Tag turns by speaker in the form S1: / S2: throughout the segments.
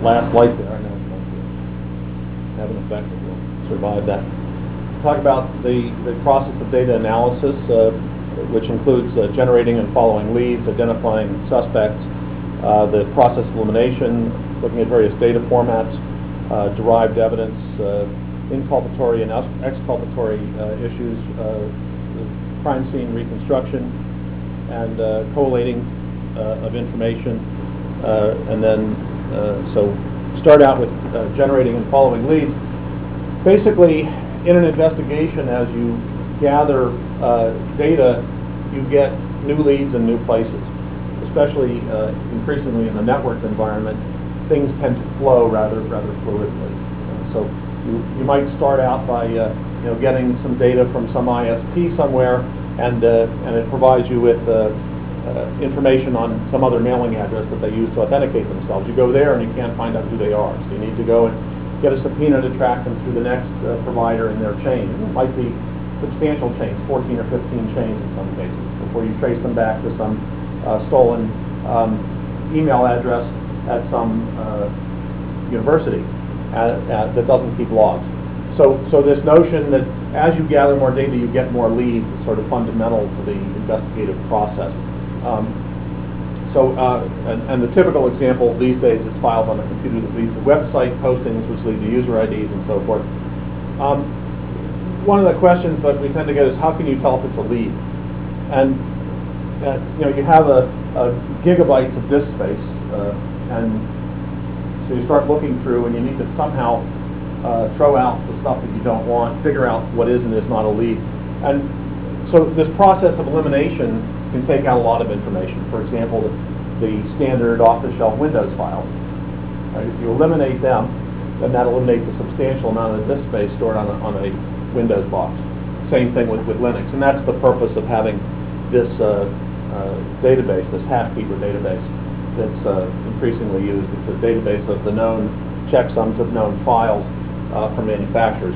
S1: last light there. I know it's going to have an effect that will survive that. Talk about the process of data analysis, which includes generating and following leads, identifying suspects, the process of elimination, looking at various data formats, derived evidence, inculpatory and exculpatory issues, crime scene reconstruction, and collating of information, and then so start out with generating and following leads. Basically, in an investigation, as you gather data, you get new leads in new places. Especially increasingly in the networked environment, things tend to flow rather fluidly. So you might start out by getting some data from some ISP somewhere, and it provides you with information on some other mailing address that they use to authenticate themselves. You go there and you can't find out who they are, so you need to go and get a subpoena to track them through the next provider in their chain. It might be substantial chains, 14 or 15 chains in some cases, before you trace them back to some stolen email address at some university that doesn't keep logs. So this notion that as you gather more data, you get more leads is sort of fundamental to the investigative process. And the typical example these days is files on the computer that lead to website postings, which lead to user IDs and so forth. One of the questions that we tend to get is, how can you tell if it's a lead? And you have a gigabytes of disk space, and so you start looking through, and you need to somehow throw out the stuff that you don't want, figure out what is and is not a lead. And so this process of elimination can take out a lot of information. For example, the standard off-the-shelf Windows files. Right? If you eliminate them, then that eliminates a substantial amount of disk space stored on a Windows box. Same thing with Linux, and that's the purpose of having this database, this Hashkeeper database, that's increasingly used. It's a database of the known checksums of known files from manufacturers.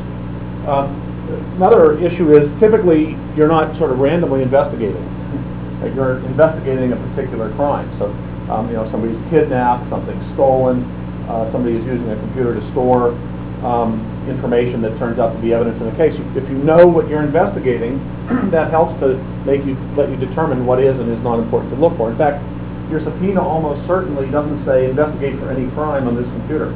S1: Another issue is, typically you're not sort of randomly investigating. You're investigating a particular crime. So somebody's kidnapped, something's stolen, somebody is using a computer to store information that turns out to be evidence in a case. If you know what you're investigating, that helps to let you determine what is and is not important to look for. In fact, your subpoena almost certainly doesn't say investigate for any crime on this computer.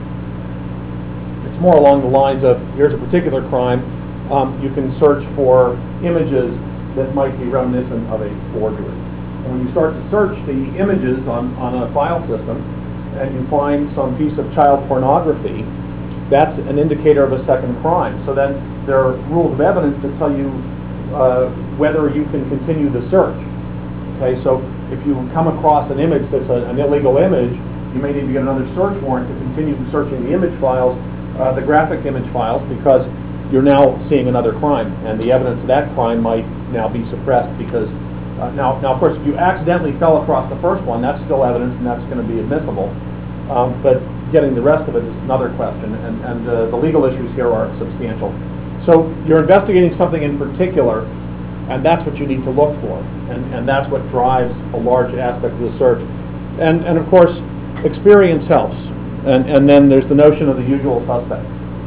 S1: It's more along the lines of, here's a particular crime, you can search for images that might be reminiscent of a forgery. And when you start to search the images on a file system, and you find some piece of child pornography, that's an indicator of a second crime. So then there are rules of evidence that tell you whether you can continue the search. Okay, so if you come across an image that's an illegal image, you may need to get another search warrant to continue searching the image files, the graphic image files, because you're now seeing another crime, and the evidence of that crime might now be suppressed because now of course, if you accidentally fell across the first one, that's still evidence and that's going to be admissible. But getting the rest of it is another question, and the legal issues here are substantial. So you're investigating something in particular, and that's what you need to look for, and that's what drives a large aspect of the search. And of course, experience helps, and then there's the notion of the usual suspects.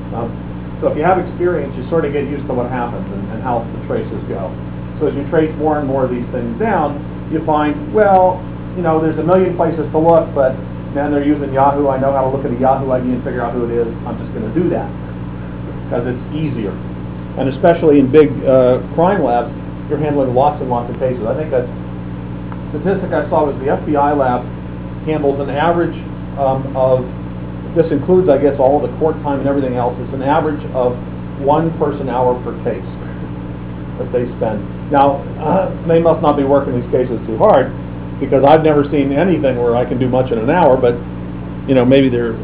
S1: So if you have experience, you sort of get used to what happens and how the traces go. So as you trace more and more of these things down, you find, well, there's a million places to look, but man, they're using Yahoo. I know how to look at a Yahoo ID and figure out who it is. I'm just going to do that because it's easier. And especially in big crime labs, you're handling lots and lots of cases. I think a statistic I saw was the FBI lab handles an average of, this includes, I guess, all of the court time and everything else, it's an average of 1 person hour per case that they spend. Now, they must not be working these cases too hard, because I've never seen anything where I can do much in an hour, but maybe they're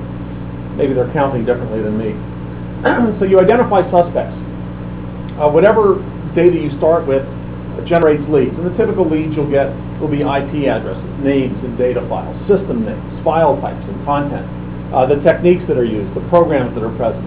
S1: counting differently than me. So you identify suspects. Whatever data you start with generates leads, and the typical leads you'll get will be IP addresses, names and data files, system names, file types and content, the techniques that are used, the programs that are present,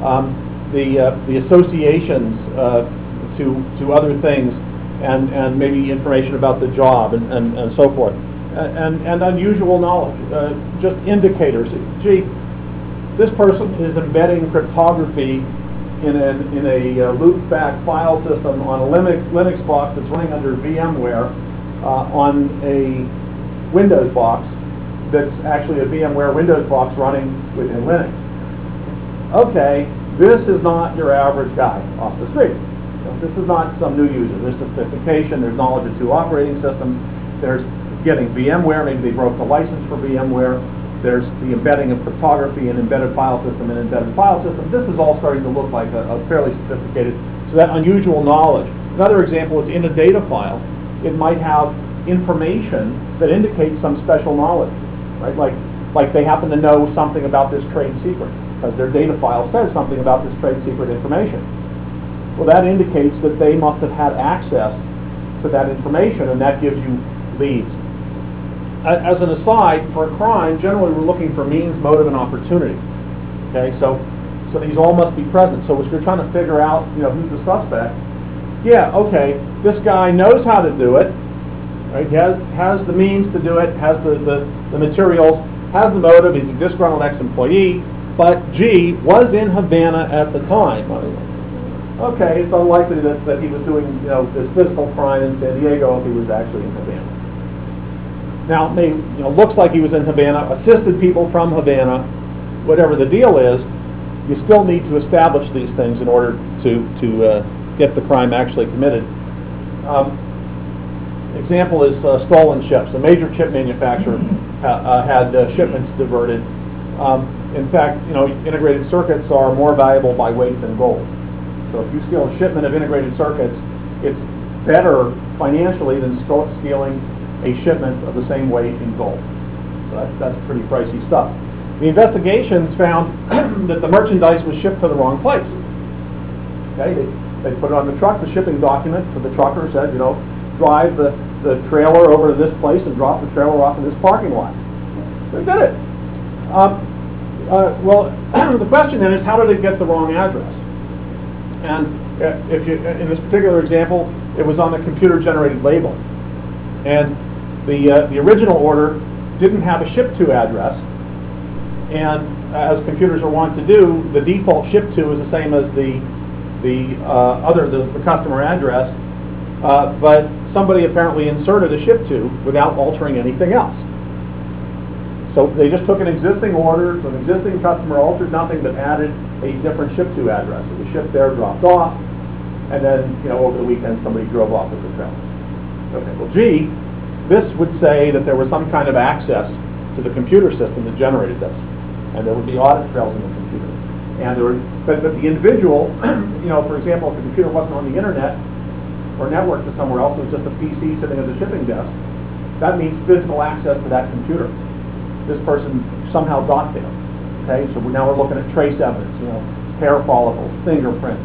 S1: the associations to other things, and maybe information about the job and so forth. and unusual knowledge, just indicators. Gee, this person is embedding cryptography in a loopback file system on a Linux box that's running under VMware on a Windows box that's actually a VMware Windows box running within Linux. Okay, this is not your average guy off the street. This is not some new user. There's sophistication, there's knowledge of 2 operating systems, there's getting VMware, maybe they broke the license for VMware, there's the embedding of cryptography in embedded file system and embedded file system. This is all starting to look like a fairly sophisticated, so that unusual knowledge. Another example is in a data file, it might have information that indicates some special knowledge, right? Like they happen to know something about this trade secret, because their data file says something about this trade secret information. Well, that indicates that they must have had access to that information, and that gives you leads. As an aside, for a crime, generally we're looking for means, motive, and opportunity. Okay, so these all must be present. So if you're trying to figure out, who's the suspect, yeah, okay, this guy knows how to do it, right? He has the means to do it, has the materials, has the motive. He's a disgruntled ex-employee, but gee, was in Havana at the time. Okay, it's unlikely that he was doing this physical crime in San Diego if he was actually in Havana. Now, it looks like he was in Havana, assisted people from Havana. Whatever the deal is, you still need to establish these things in order to get the crime actually committed. Example is stolen chips. A major chip manufacturer had shipments diverted. In fact, integrated circuits are more valuable by weight than gold. So if you steal a shipment of integrated circuits, it's better financially than stealing a shipment of the same weight in gold. So that's pretty pricey stuff. The investigations found that the merchandise was shipped to the wrong place. Okay, they put it on the truck. The shipping document for the trucker said, drive the trailer over to this place and drop the trailer off in this parking lot. They did it. Well, the question then is, how did it get the wrong address? And if you, in this particular example, it was on the computer-generated label. And the original order didn't have a ship-to address. And as computers are wont to do, the default ship-to is the same as the customer address. But somebody apparently inserted a ship-to without altering anything else. So they just took an existing order to an existing customer, altered nothing, but added a different ship-to address. It was shipped there, dropped off, and then over the weekend somebody drove off with the trailer. Okay, well, gee, this would say that there was some kind of access to the computer system that generated this, and there would be audit trails in the computer. And there were, but the individual, for example, if the computer wasn't on the internet or networked to somewhere else, it was just a PC sitting at the shipping desk. That means physical access to that computer. This person somehow got there. Okay, so now we're looking at trace evidence. Hair follicles, fingerprints.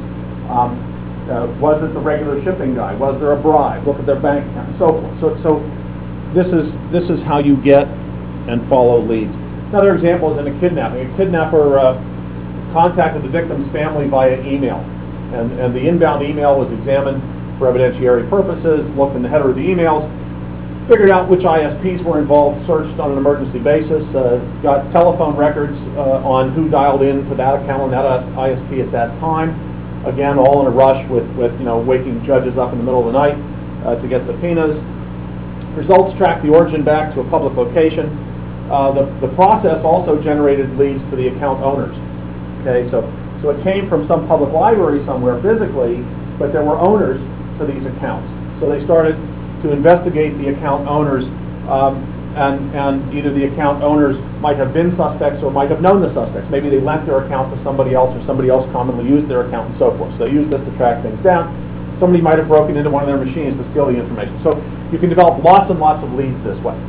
S1: Was it the regular shipping guy? Was there a bribe? Look at their bank account, and so forth. So this is how you get and follow leads. Another example is in a kidnapping. A kidnapper contacted the victim's family via email, and the inbound email was examined for evidentiary purposes. Looked in the header of the emails, figured out which ISPs were involved, searched on an emergency basis, got telephone records on who dialed in to that account and that ISP at that time. Again, all in a rush with waking judges up in the middle of the night to get subpoenas. Results tracked the origin back to a public location. The process also generated leads to the account owners. Okay, so it came from some public library somewhere physically, but there were owners to these accounts. So they started to investigate the account owners, and either the account owners might have been suspects or might have known the suspects. Maybe they lent their account to somebody else, or somebody else commonly used their account, and so forth. So they used this to track things down. Somebody might have broken into one of their machines to steal the information. So you can develop lots and lots of leads this way.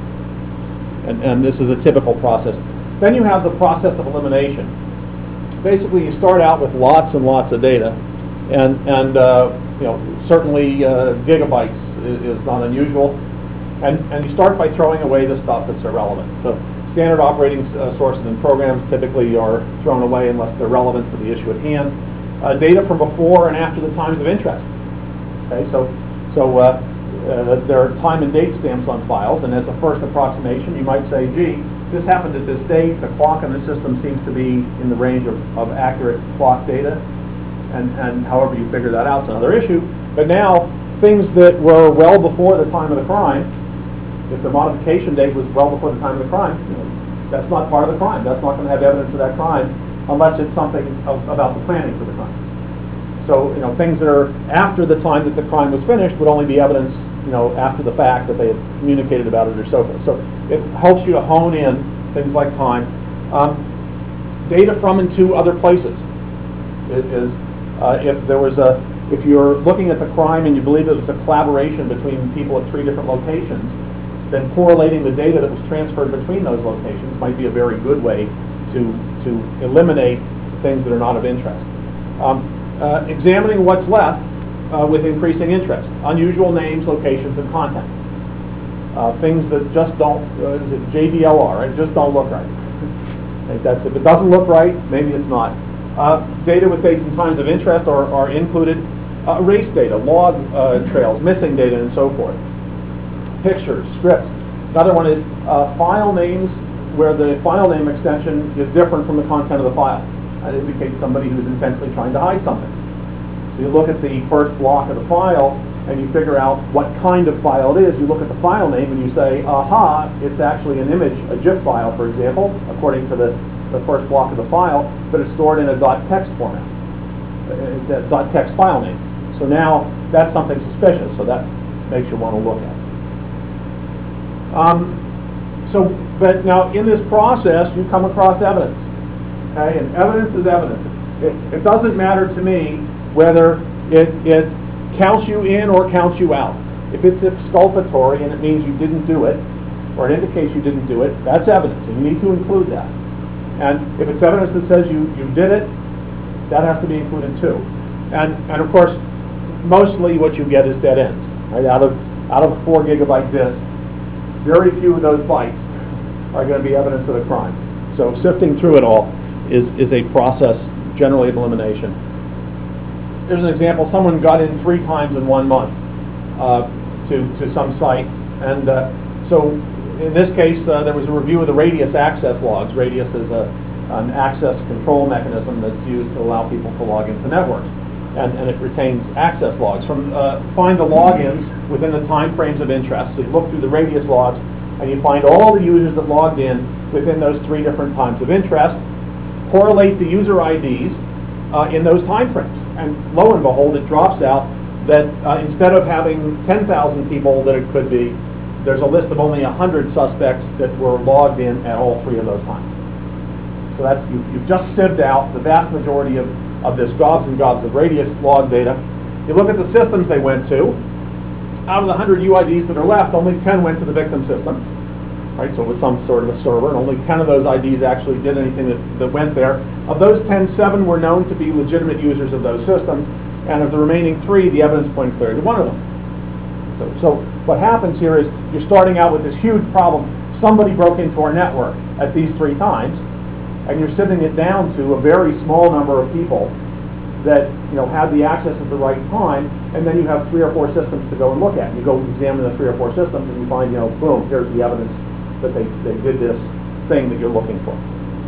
S1: And this is a typical process. Then you have the process of elimination. Basically, you start out with lots and lots of data, and certainly gigabytes is not unusual. And you start by throwing away the stuff that's irrelevant. So standard operating sources and programs typically are thrown away unless they're relevant to the issue at hand. Data from before and after the times of interest. Okay, so there are time and date stamps on files, and as a first approximation, you might say, gee, this happened at this date, the clock in the system seems to be in the range of accurate clock data, and however you figure that out is another issue. But now, things that were well before the time of the crime, if the modification date was well before the time of the crime, that's not part of the crime. That's not going to have evidence of that crime unless it's something about the planning for the crime. So, things that are after the time that the crime was finished would only be evidence, after the fact that they had communicated about it or so forth. So it helps you to hone in things like time. Data from and to other places. It is, if you're looking at the crime and you believe it was a collaboration between people at 3 different locations, then correlating the data that was transferred between those locations might be a very good way to eliminate things that are not of interest. Examining what's left with increasing interest. Unusual names, locations, and content. Things that just don't, is it JDLR, right? Just don't look right. I think that's, if it doesn't look right, maybe it's not. Data with dates and times of interest are included. Erase data, log trails, missing data, and so forth. Pictures, scripts. Another one is file names where the file name extension is different from the content of the file. That indicates somebody who's intentionally trying to hide something. So you look at the first block of the file and you figure out what kind of file it is. You look at the file name and you say, aha, it's actually an image, a GIF file, for example, according to the first block of the file, but it's stored in a .text format, that .text file name. So now that's something suspicious, so that makes you want to look at it. But now in this process, you come across evidence. Okay, and evidence is evidence. It doesn't matter to me whether it counts you in or counts you out. If it's exculpatory and it means you didn't do it, or it indicates you didn't do it, that's evidence, and you need to include that. And if it's evidence that says you did it, that has to be included too. And of course, mostly what you get is dead ends. Right? Out of a 4 gigabyte disk, very few of those bytes are going to be evidence of the crime. So sifting through it all is a process generally of elimination. Here's an example. Someone got in 3 times in 1 month to some site. And so in this case, there was a review of the Radius access logs. Radius is an access control mechanism that's used to allow people to log into networks. And it retains access logs. Find the logins within the time frames of interest. So you look through the Radius logs and you find all the users that logged in within those 3 different times of interest. Correlate the user IDs in those time frames. And lo and behold, it drops out that instead of having 10,000 people that it could be, there's a list of only 100 suspects that were logged in at all 3 of those times. So that's, you've just sieved out the vast majority of this gobs and gobs of Radius log data. You look at the systems they went to. Out of the 100 UIDs that are left, only 10 went to the victim system. Right, so it was some sort of a server, and only 10 of those IDs actually did anything that went there. Of those 10, 7 were known to be legitimate users of those systems, and of the remaining 3, the evidence pointed clearly to one of them. So what happens here is you're starting out with this huge problem. Somebody broke into our network at these 3 times, and you're sitting it down to a very small number of people that had the access at the right time, and then you have 3 or 4 systems to go and look at. You go examine the 3 or 4 systems, and you find, boom, here's the evidence that they did this thing that you're looking for.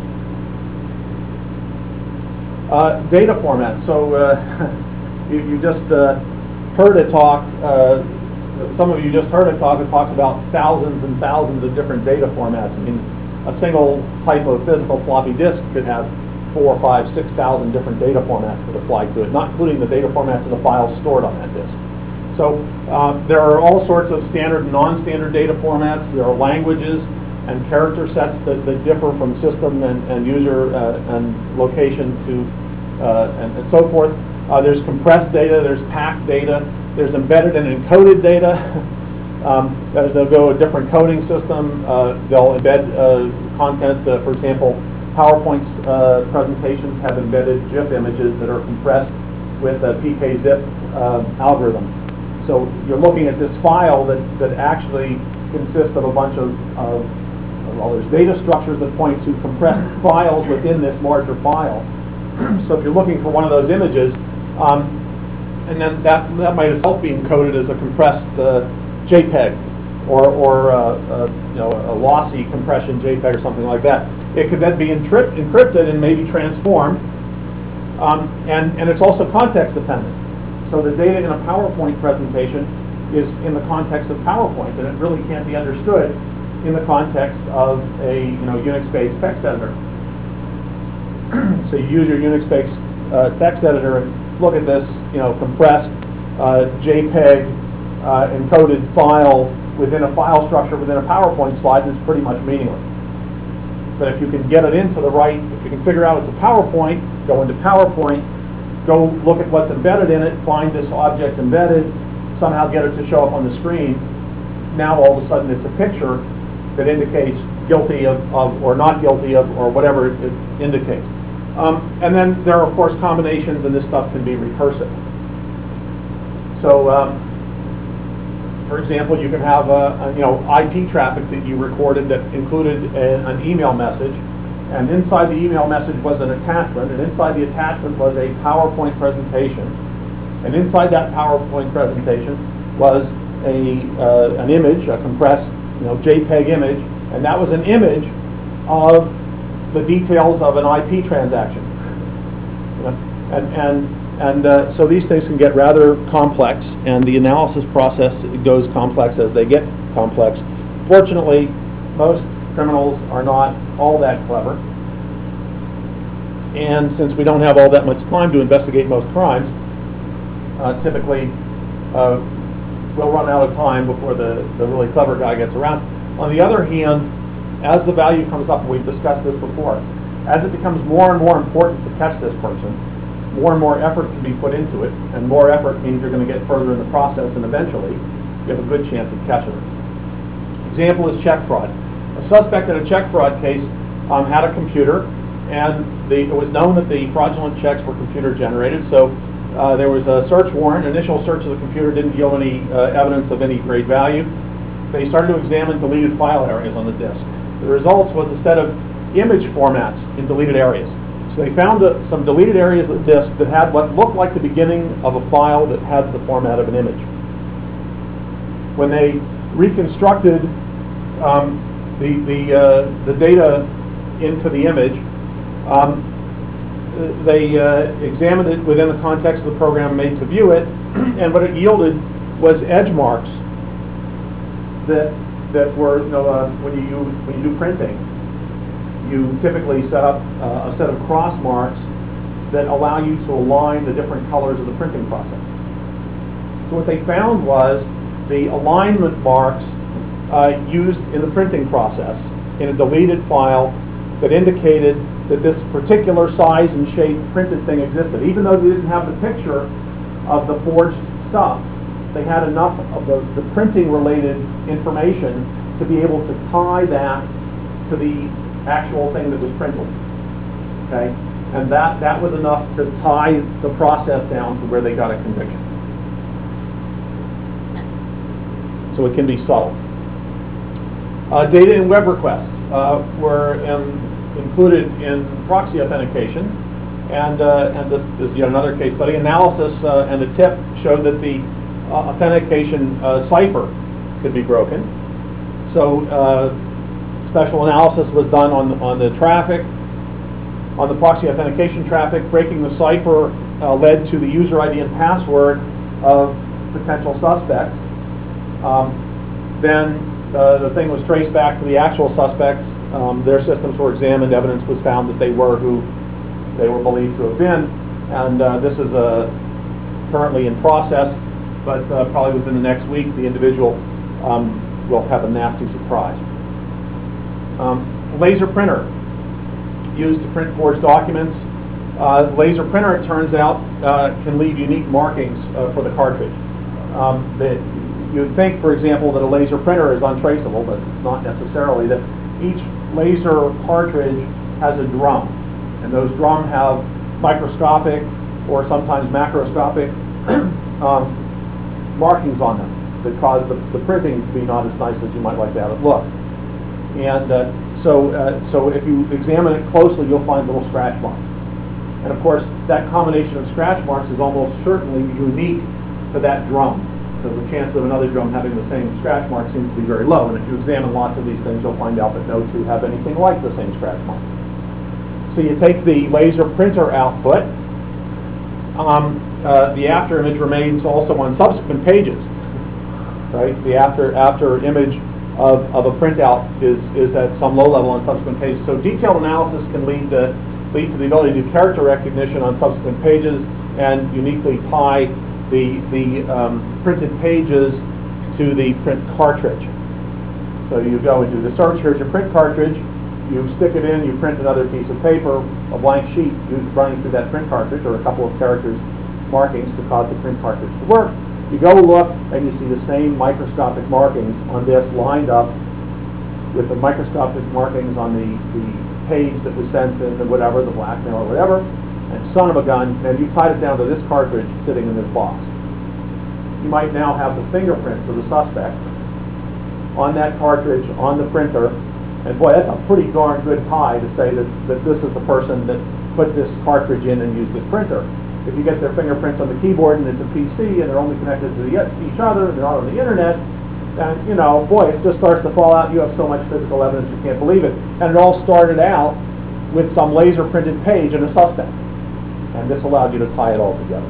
S1: Data format. So you just heard a talk, some of you just heard a talk that talks about thousands and thousands of different data formats. I mean, a single type of physical floppy disk could have 4, 5, 6,000 different data formats that apply to it, not including the data formats of the files stored on that disk. So there are all sorts of standard and non-standard data formats. There are languages and character sets that differ from system and user and location to and so forth. There's compressed data, there's packed data, there's embedded and encoded data. They'll go a different coding system. They'll embed content. For example, PowerPoint's presentations have embedded GIF images that are compressed with a PKZip algorithm. So you're looking at this file that actually consists of a bunch of well, there's data structures that point to compressed files within this larger file. So if you're looking for one of those images, and then that might itself be encoded as a compressed JPEG or you know, a lossy compression JPEG or something like that. It could then be encrypted and maybe transformed, and it's also context dependent. So the data in a PowerPoint presentation is in the context of PowerPoint, and it really can't be understood in the context of a, you know, Unix-based text editor. So you use your Unix-based text editor and look at this, you know, compressed JPEG encoded file within a file structure within a PowerPoint slide, and it's pretty much meaningless. But if you can get it into the right, if you can figure out it's a PowerPoint, go into PowerPoint, go look at what's embedded in it, find this object embedded, somehow get it to show up on the screen, now all of a sudden it's a picture that indicates guilty of or not guilty of, or whatever it indicates. And then there are, of course, combinations, and this stuff can be recursive. So, for example, you can have you know, IP traffic that you recorded that included an email message, and inside the email message was an attachment, and inside the attachment was a PowerPoint presentation, and inside that PowerPoint presentation was an image, a compressed, you know, JPEG image, and that was an image of the details of an IP transaction. You know? And so these things can get rather complex, and the analysis process goes complex as they get complex. Fortunately, most criminals are not all that clever, and since we don't have all that much time to investigate most crimes, typically we'll run out of time before the really clever guy gets around. On the other hand, as the value comes up, and we've discussed this before, as it becomes more and more important to catch this person, more and more effort can be put into it, and more effort means you're going to get further in the process, and eventually you have a good chance of catching it. Example is check fraud. A suspect in a check fraud case had a computer, and it was known that the fraudulent checks were computer generated, so there was a search warrant. Initial search of the computer didn't yield any evidence of any great value. They started to examine deleted file areas on the disk. The results was a set of image formats in deleted areas. So they found some deleted areas of the disk that had what looked like the beginning of a file that had the format of an image. When they reconstructed the data into the image, they examined it within the context of the program made to view it, and what it yielded was edge marks that were, you know, when you do printing, you typically set up a set of cross marks that allow you to align the different colors of the printing process. So what they found was the alignment marks used in the printing process in a deleted file that indicated that this particular size and shape printed thing existed. Even though they didn't have the picture of the forged stuff, they had enough of the printing related information to be able to tie that to the actual thing that was printed. Okay? And that was enough to tie the process down to where they got a conviction. So it can be subtle. Data in web requests were included in proxy authentication, and this is yet another case study. Analysis and the tip showed that the authentication cipher could be broken. So special analysis was done on the traffic, on the proxy authentication traffic. Breaking the cipher led to the user ID and password of potential suspects. Then the thing was traced back to the actual suspects. Their systems were examined. Evidence was found that they were who they were believed to have been. And this is currently in process, but probably within the next week, the individual will have a nasty surprise. Laser printer used to print forged documents. Laser printer, it turns out, can leave unique markings for the cartridge. You'd think, for example, that a laser printer is untraceable, but not necessarily. That each laser cartridge has a drum, and those drums have microscopic or sometimes macroscopic markings on them that cause the printing to be not as nice as you might like to have it look. And so if you examine it closely, you'll find little scratch marks. And of course, that combination of scratch marks is almost certainly unique to that drum. because the chance of another drum having the same scratch mark seems to be very low. And if you examine lots of these things, you'll find out that no two have anything like the same scratch mark. So you take the laser printer output. The after image remains also on subsequent pages, right? The after image of a printout is at some low level on subsequent pages. So detailed analysis can lead to the ability to do character recognition on subsequent pages and uniquely tie the printed pages to the print cartridge. So you go and do the search. Here's your print cartridge. You stick it in. You print another piece of paper, a blank sheet, running through that print cartridge, or a couple of characters markings to cause the print cartridge to work. You go look, and you see the same microscopic markings on this lined up with the microscopic markings on the page that was sent in, the whatever, the blackmail or whatever, and son of a gun, and you tied it down to this cartridge sitting in this box. You might now have the fingerprints of the suspect on that cartridge, on the printer, and boy, that's a pretty darn good tie to say that this is the person that put this cartridge in and used this printer. If you get their fingerprints on the keyboard and it's a PC and they're only connected to each other and they're not on the internet, and you know, boy, it just starts to fall out. You have so much physical evidence you can't believe it. And it all started out with some laser printed page and a suspect. And this allowed you to tie it all together.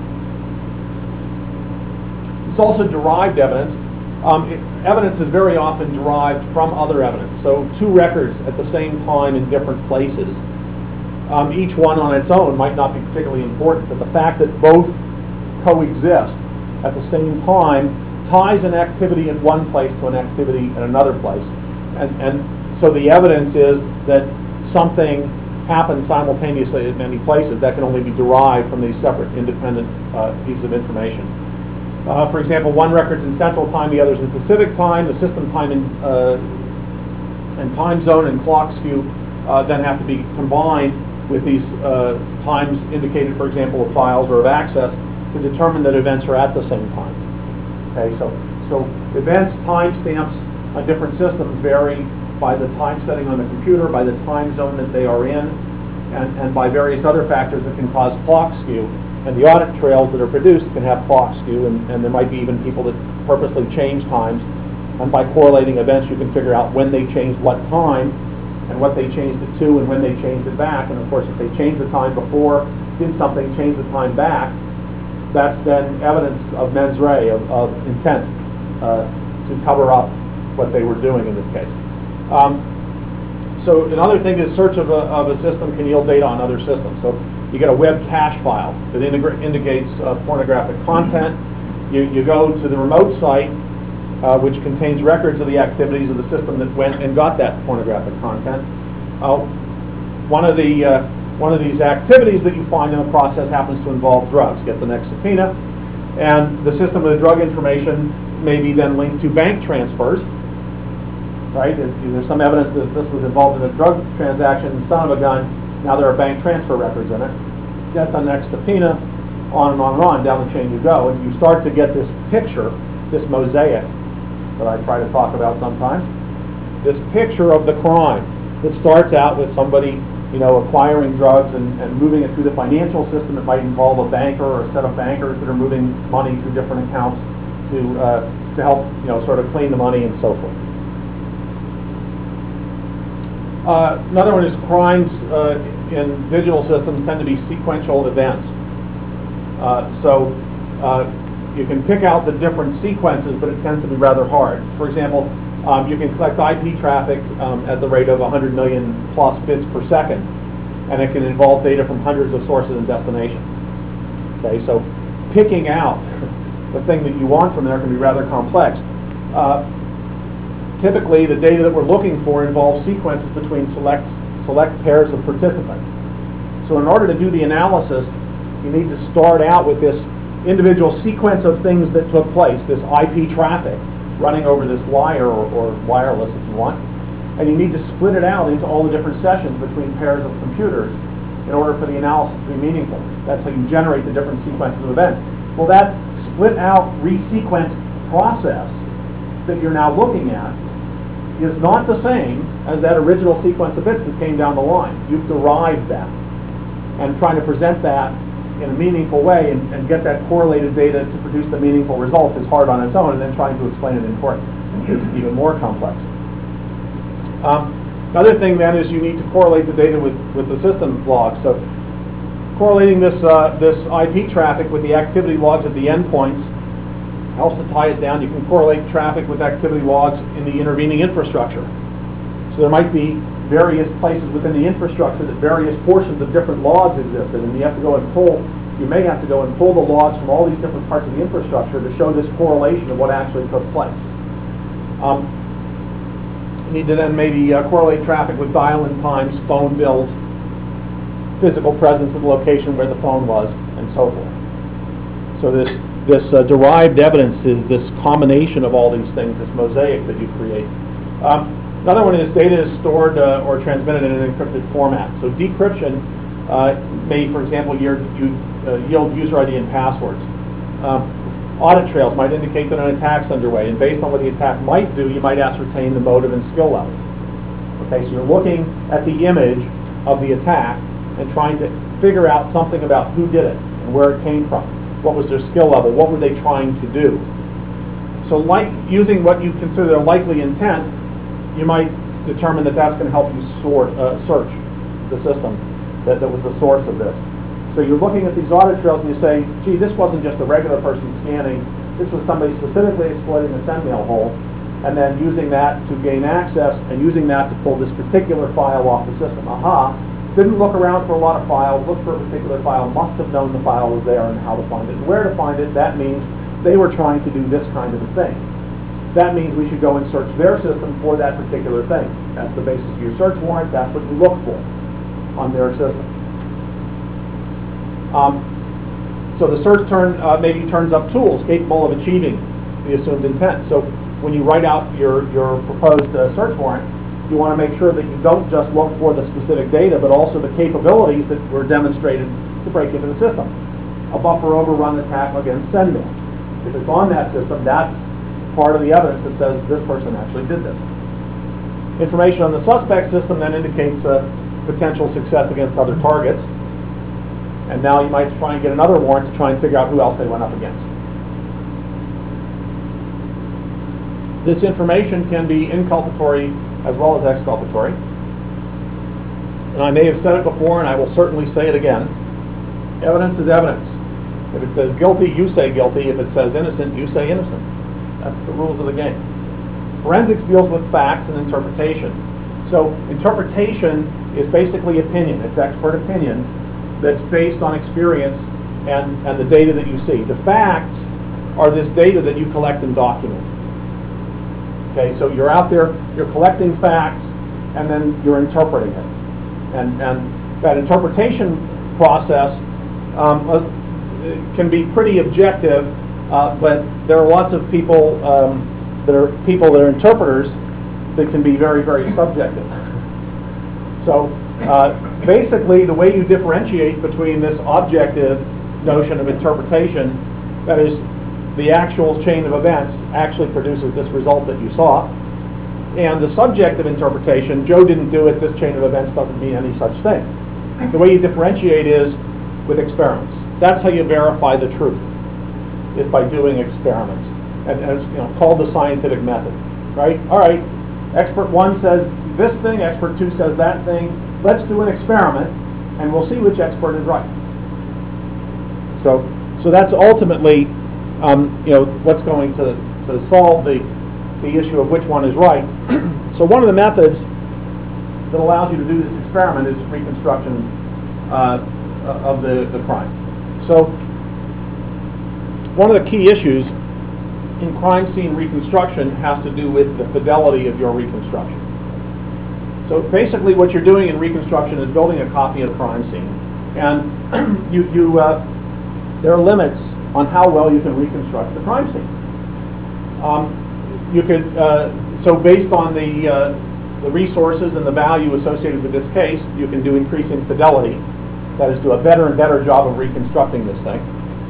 S1: It's also derived evidence. Evidence is very often derived from other evidence. So two records at the same time in different places, each one on its own might not be particularly important, but the fact that both coexist at the same time ties an activity in one place to an activity in another place. And so the evidence is that something happens simultaneously in many places that can only be derived from these separate independent pieces of information. For example, one record's in Central Time, the other's in Pacific Time. The system time and time zone and clock skew then have to be combined with these times indicated, for example, of files or of access to determine that events are at the same time. Okay, so events, timestamps on different systems vary by the time setting on the computer, by the time zone that they are in, and by various other factors that can cause clock skew. And the audit trails that are produced can have clock skew, and there might be even people that purposely change times. And by correlating events, you can figure out when they changed what time, and what they changed it to, and when they changed it back. And of course, if they changed the time before, did something, changed the time back, that's then evidence of mens rea, of intent to cover up what they were doing in this case. So another thing is search of a system can yield data on other systems. So you get a web cache file that indicates pornographic content. You go to the remote site, which contains records of the activities of the system that went and got that pornographic content. One of these activities that you find in the process happens to involve drugs. Get the next subpoena, and the system of the drug information may be then linked to bank transfers. Right? There's some evidence that this was involved in a drug transaction, son of a gun. Now there are bank transfer records in it. Get the next subpoena, on and on and on, down the chain you go, and you start to get this picture, this mosaic that I try to talk about sometimes, this picture of the crime that starts out with somebody, you know, acquiring drugs and moving it through the financial system. It might involve a banker or a set of bankers that are moving money through different accounts to help, you know, sort of clean the money and so forth. Another one is crimes in digital systems tend to be sequential events. So you can pick out the different sequences, but it tends to be rather hard. For example, you can collect IP traffic at the rate of 100 million plus bits per second, and it can involve data from hundreds of sources and destinations. Okay, so picking out the thing that you want from there can be rather complex. Typically, the data that we're looking for involves sequences between select pairs of participants. So in order to do the analysis, you need to start out with this individual sequence of things that took place, this IP traffic running over this wire or wireless if you want, and you need to split it out into all the different sessions between pairs of computers in order for the analysis to be meaningful. That's how you generate the different sequences of events. Well, that split out, resequenced process that you're now looking at is not the same as that original sequence of bits that came down the line. You've derived that. And trying to present that in a meaningful way and get that correlated data to produce the meaningful results is hard on its own, and then trying to explain it in court is even more complex. Another thing then is you need to correlate the data with the system logs. So correlating this IP traffic with the activity logs at the endpoints helps to tie it down. You can correlate traffic with activity logs in the intervening infrastructure. So there might be various places within the infrastructure that various portions of different logs exist in, and you have to go and pull, you may have to go and pull the logs from all these different parts of the infrastructure to show this correlation of what actually took place. You need to then maybe correlate traffic with dial-in times, phone bills, physical presence of the location where the phone was, and so forth. So this derived evidence is this combination of all these things, this mosaic that you create. Another one is data is stored or transmitted in an encrypted format. So decryption may, for example, yield user ID and passwords. Audit trails might indicate that an attack's underway, and based on what the attack might do, you might ascertain the motive and skill level. Okay, so you're looking at the image of the attack and trying to figure out something about who did it and where it came from. What was their skill level? What were they trying to do? So like using what you consider their likely intent, you might determine that that's going to help you search the system that was the source of this. So you're looking at these audit trails and you say, gee, this wasn't just a regular person scanning, this was somebody specifically exploiting the sendmail hole, and then using that to gain access and using that to pull this particular file off the system. Aha, didn't look around for a lot of files, looked for a particular file, must have known the file was there and how to find it and where to find it. That means they were trying to do this kind of a thing. That means we should go and search their system for that particular thing. That's the basis of your search warrant. That's what you look for on their system. So the search maybe turns up tools capable of achieving the assumed intent. So when you write out your proposed search warrant, you want to make sure that you don't just look for the specific data, but also the capabilities that were demonstrated to break into the system. A buffer overrun attack against sendmail. If it's on that system, that's part of the evidence that says this person actually did this. Information on the suspect system then indicates potential success against other targets. And now you might try and get another warrant to try and figure out who else they went up against. This information can be inculpatory as well as exculpatory. And I may have said it before, and I will certainly say it again. Evidence is evidence. If it says guilty, you say guilty. If it says innocent, you say innocent. That's the rules of the game. Forensics deals with facts and interpretation. So interpretation is basically opinion. It's expert opinion that's based on experience and the data that you see. The facts are this data that you collect and document. Okay, so you're out there, you're collecting facts, and then you're interpreting it. And that interpretation process can be pretty objective, but there are lots of people that are interpreters that can be very, very subjective. So basically, the way you differentiate between this objective notion of interpretation, that is, the actual chain of events actually produces this result that you saw, and the subjective interpretation, Joe didn't do it, this chain of events doesn't mean any such thing. The way you differentiate is with experiments. That's how you verify the truth, is by doing experiments. And it's called the scientific method, right? All right, expert one says this thing, expert two says that thing. Let's do an experiment, and we'll see which expert is right. So that's ultimately what's going to solve the issue of which one is right. So one of the methods that allows you to do this experiment is reconstruction of the crime. So one of the key issues in crime scene reconstruction has to do with the fidelity of your reconstruction. So basically what you're doing in reconstruction is building a copy of the crime scene. And there are limits on how well you can reconstruct the crime scene. So based on the resources and the value associated with this case, you can do increasing fidelity. That is, do a better and better job of reconstructing this thing.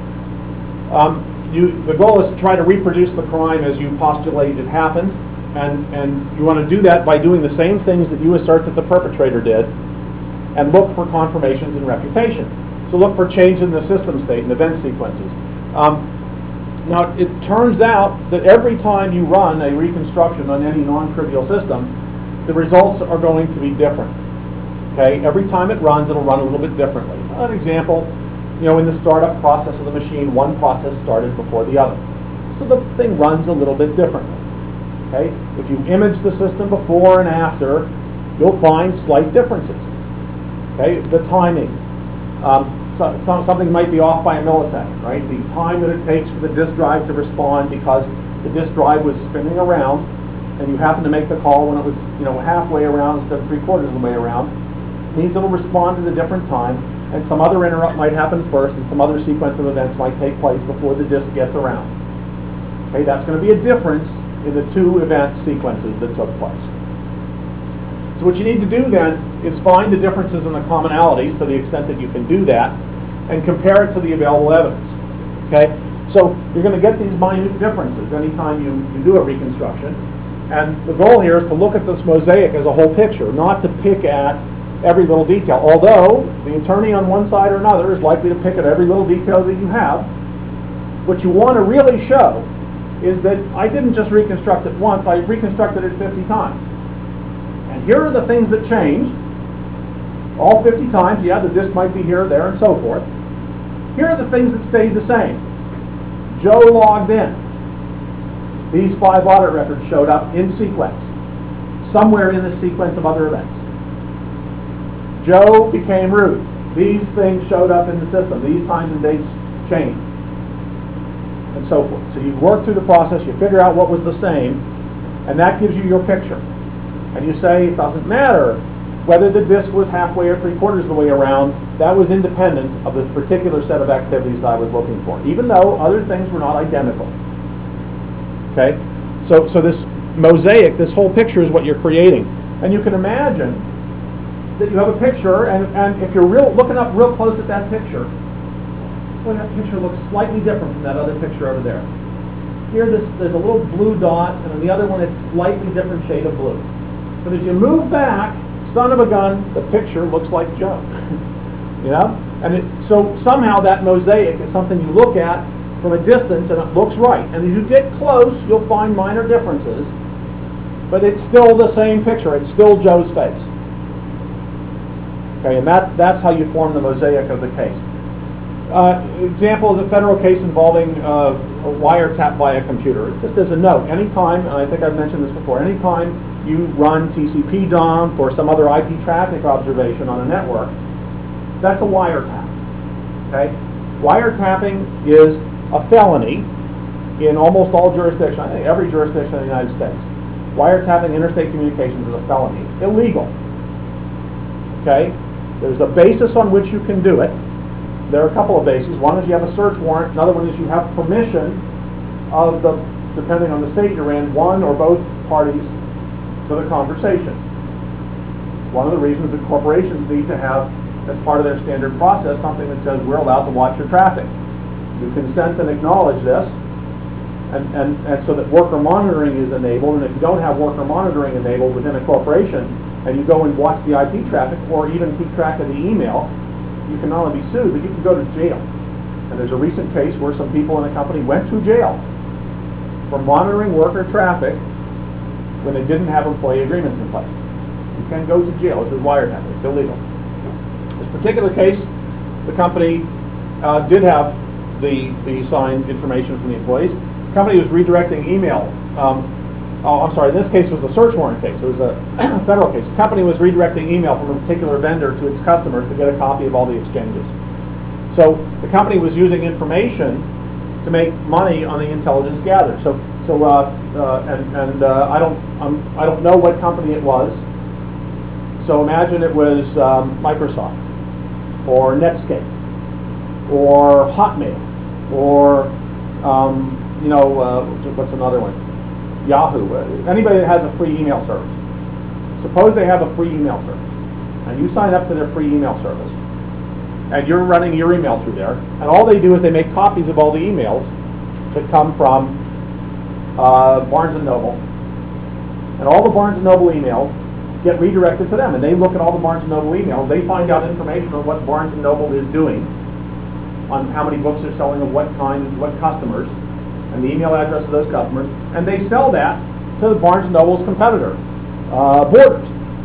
S1: The goal is to try to reproduce the crime as you postulate it happened, and you want to do that by doing the same things that you assert that the perpetrator did, and look for confirmations and refutation. to look for change in the system state and event sequences. Now, it turns out that every time you run a reconstruction on any non-trivial system, the results are going to be different. Okay, every time it runs, it'll run a little bit differently. An example, in the startup process of the machine, one process started before the other. So the thing runs a little bit differently. Okay, if you image the system before and after, you'll find slight differences. Okay, the timing. Something might be off by a millisecond, right? The time that it takes for the disk drive to respond because the disk drive was spinning around and you happen to make the call when it was, halfway around instead of 3/4 of the way around, means it'll respond at a different time, and some other interrupt might happen first and some other sequence of events might take place before the disk gets around. Okay, that's going to be a difference in the two event sequences that took place. So what you need to do then is find the differences and the commonalities to the extent that you can do that and compare it to the available evidence. Okay, so you're going to get these minute differences anytime you do a reconstruction, and the goal here is to look at this mosaic as a whole picture, not to pick at every little detail, although the attorney on one side or another is likely to pick at every little detail that you have. What you want to really show is that I didn't just reconstruct it once, I reconstructed it 50 times. And here are the things that changed. All 50 times, yeah, the disk might be here, there, and so forth. Here are the things that stayed the same. Joe logged in. These 5 audit records showed up in sequence, somewhere in the sequence of other events. Joe became root. These things showed up in the system. These times and dates changed, and so forth. So you work through the process, you figure out what was the same, and that gives you your picture. And you say it doesn't matter whether the disk was halfway or 3/4 of the way around. That was independent of the particular set of activities I was looking for, even though other things were not identical. Okay, so this mosaic, this whole picture is what you're creating, and you can imagine that you have a picture, and if you're looking up real close at that picture, well, that picture looks slightly different from that other picture over there. Here, there's a little blue dot, and on the other one, it's slightly different shade of blue. But as you move back, son of a gun, the picture looks like Joe. And so somehow that mosaic is something you look at from a distance, and it looks right. And as you get close, you'll find minor differences, but it's still the same picture. It's still Joe's face. Okay, and that's how you form the mosaic of the case. Example is a federal case involving a wiretap by a computer. Just as a note, anytime, and I think I've mentioned this before, anytime you run TCP dump or some other IP traffic observation on a network, that's a wiretap. Okay? Wiretapping is a felony in almost all jurisdictions, I think every jurisdiction in the United States. Wiretapping interstate communications is a felony. It's illegal. Okay? There's a basis on which you can do it. There are a couple of bases. One is you have a search warrant. Another one is you have permission of the, depending on the state you're in, one or both parties to the conversation. It's one of the reasons that corporations need to have, as part of their standard process, something that says we're allowed to watch your traffic. You consent and acknowledge this, and so that worker monitoring is enabled. And if you don't have worker monitoring enabled within a corporation, and you go and watch the IP traffic or even keep track of the email, you can not only be sued, but you can go to jail. And there's a recent case where some people in a company went to jail for monitoring worker traffic when they didn't have employee agreements in place. You can go to jail. This is wiretapping. It's illegal. This particular case, the company did have the signed information from the employees. The company was redirecting email. In this case it was a search warrant case. It was a federal case. The company was redirecting email from a particular vendor to its customers to get a copy of all the exchanges. So the company was using information to make money on the intelligence gathered. I don't know what company it was. So imagine it was Microsoft, or Netscape, or Hotmail, or what's another one? Yahoo. Anybody that has a free email service. Suppose they have a free email service, and you sign up to their free email service, and you're running your email through there, and all they do is they make copies of all the emails that come from Barnes & Noble, and all the Barnes & Noble emails get redirected to them, and they look at all the Barnes & Noble emails. They find out information on what Barnes & Noble is doing, on how many books they're selling, of what kind, what customers, and the email address of those customers, and they sell that to the Barnes & Noble's competitor, Borders.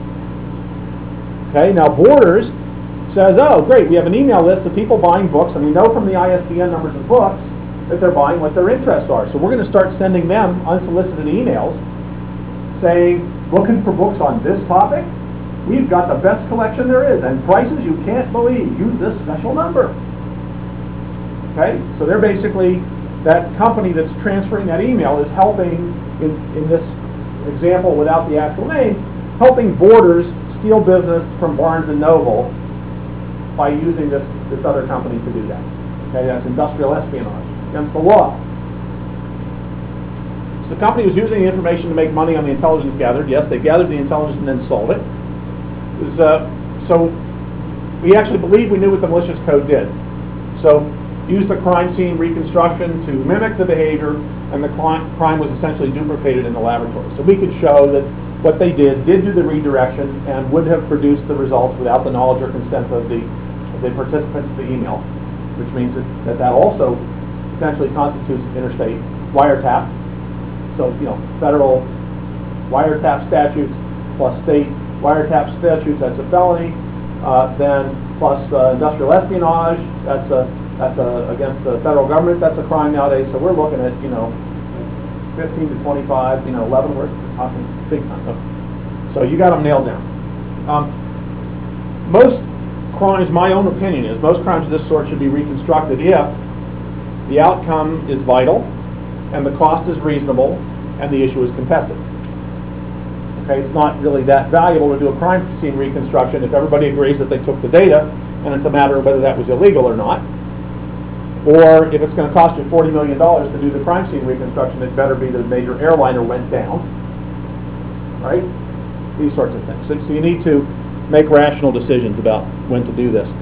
S1: Okay, now Borders says, oh, great, we have an email list of people buying books, and we know from the ISBN numbers of books that they're buying what their interests are. So we're going to start sending them unsolicited emails saying, looking for books on this topic? We've got the best collection there is, and prices you can't believe. Use this special number. Okay, so they're basically, that company that's transferring that email is helping, in this example without the actual name, helping Borders steal business from Barnes & Noble by using this other company to do that. Okay, that's industrial espionage against the law. So the company was using the information to make money on the intelligence gathered. Yes, they gathered the intelligence and then sold it. So we actually believe we knew what the malicious code did. So used the crime scene reconstruction to mimic the behavior, and the crime was essentially duplicated in the laboratory. So we could show that what they did do the redirection and would have produced the results without the knowledge or consent of the participants of the email, which means that also potentially constitutes interstate wiretap. So, you know, federal wiretap statutes plus state wiretap statutes, that's a felony. Then plus industrial espionage, that's against the federal government, that's a crime nowadays. So we're looking at, you know, 15 to 25, you know, 11, we're talking big time. So you got them nailed down. Most crimes, my own opinion is, most crimes of this sort should be reconstructed if the outcome is vital and the cost is reasonable and the issue is contested. Okay, it's not really that valuable to do a crime scene reconstruction if everybody agrees that they took the data and it's a matter of whether that was illegal or not. Or if it's going to cost you $40 million to do the crime scene reconstruction, it better be that a major airliner went down. Right? These sorts of things. So you need to make rational decisions about when to do this.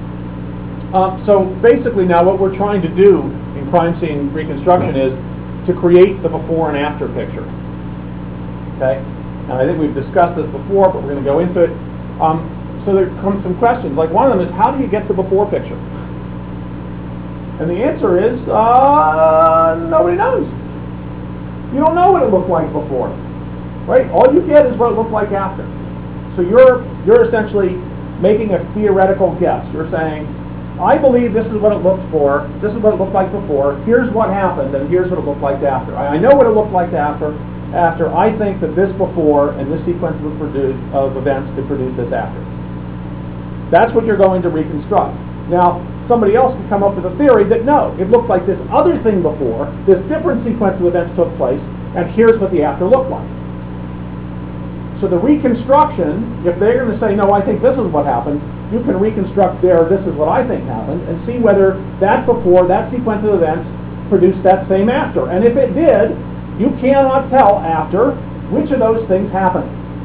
S1: So basically now what we're trying to do in crime scene reconstruction is to create the before and after picture. Okay? And I think we've discussed this before, but we're going to go into it. So there come some questions. Like one of them is, how do you get the before picture? And the answer is, nobody knows. You don't know what it looked like before. Right? All you get is what it looked like after. So you're essentially making a theoretical guess. You're saying, I believe this is what it looked for, this is what it looked like before, here's what happened, and here's what it looked like after. I know what it looked like after. I think that this before and this sequence of events could produce this after. That's what you're going to reconstruct. Now, somebody else can come up with a theory that no, it looked like this other thing before, this different sequence of events took place, and here's what the after looked like. So the reconstruction, if they're going to say, no, I think this is what happened, you can reconstruct this is what I think happened, and see whether that before, that sequence of events, produced that same after. And if it did, you cannot tell after which of those things happened.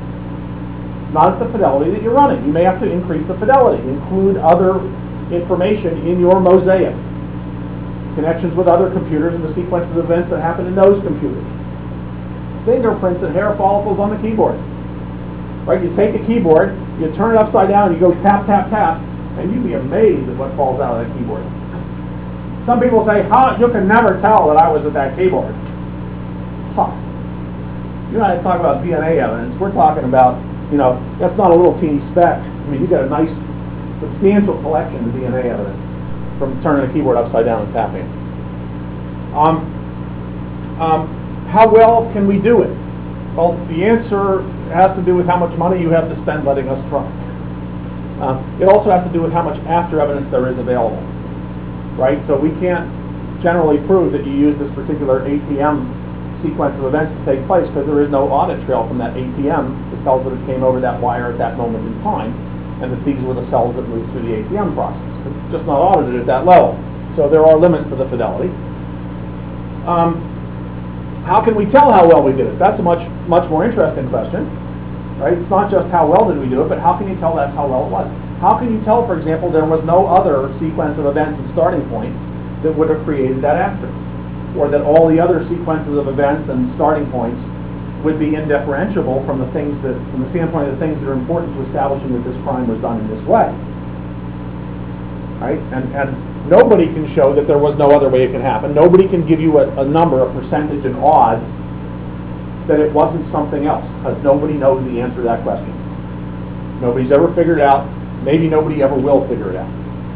S1: Not at the fidelity that you're running. You may have to increase the fidelity, include other information in your mosaic, connections with other computers and the sequence of events that happen in those computers. Fingerprints and hair follicles on the keyboard. Right? You take a keyboard, you turn it upside down, you go tap, tap, tap, and you'd be amazed at what falls out of that keyboard. Some people say, "How you can never tell that I was at that keyboard." Huh. You and I talk about DNA evidence. We're talking about, you know, that's not a little teeny speck. I mean, you got a nice, substantial collection of DNA evidence from turning a keyboard upside down and tapping it. How well can we do it? Well, the answer has to do with how much money you have to spend letting us try. It also has to do with how much after evidence there is available. Right? So we can't generally prove that you use this particular ATM sequence of events to take place because there is no audit trail from that ATM that tells that it came over that wire at that moment in time and that these were the cells that moved through the ATM process. It's just not audited at that level. So there are limits to the fidelity. How can we tell how well we did it? That's a much more interesting question. Right? It's not just how well did we do it, but how can you tell that's how well it was? How can you tell, for example, there was no other sequence of events and starting points that would have created that after? Or that all the other sequences of events and starting points would be indifferentiable from the things that, from the standpoint of the things that are important to establishing that this crime was done in this way. Right? And nobody can show that there was no other way it could happen. Nobody can give you a number, a percentage, an odds that it wasn't something else, because nobody knows the answer to that question. Nobody's ever figured it out. Maybe nobody ever will figure it out.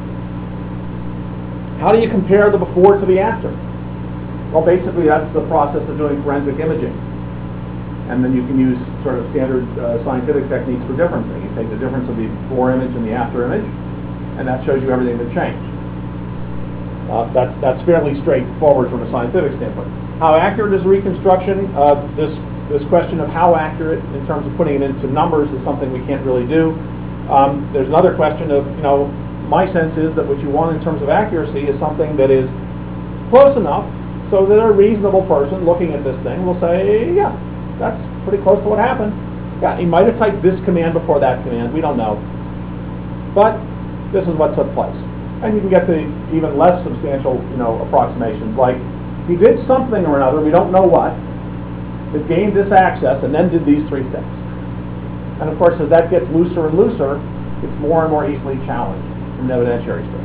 S1: How do you compare the before to the after? Well, basically that's the process of doing forensic imaging. And then you can use sort of standard scientific techniques for differencing. You take the difference of the before image and the after image, and that shows you everything that changed. That's fairly straightforward from a scientific standpoint. How accurate is reconstruction? This question of how accurate in terms of putting it into numbers is something we can't really do. There's another question of, my sense is that what you want in terms of accuracy is something that is close enough so that a reasonable person looking at this thing will say, yeah, that's pretty close to what happened. Yeah, he might have typed this command before that command, we don't know. But this is what took place. And you can get to even less substantial, approximations, like he did something or another, we don't know what, that gained this access and then did these three things. And of course, as that gets looser and looser, it's more and more easily challenged from an evidentiary standpoint.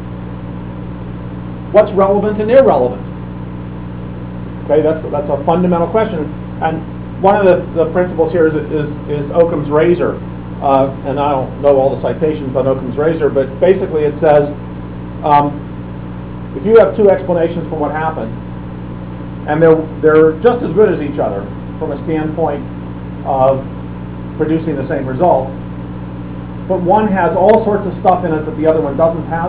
S1: What's relevant and irrelevant? Okay, that's a fundamental question. And one of the principles here is Occam's razor. And I don't know all the citations on Occam's razor, but basically it says, if you have two explanations for what happened, and they're just as good as each other from a standpoint of producing the same result, but one has all sorts of stuff in it that the other one doesn't have,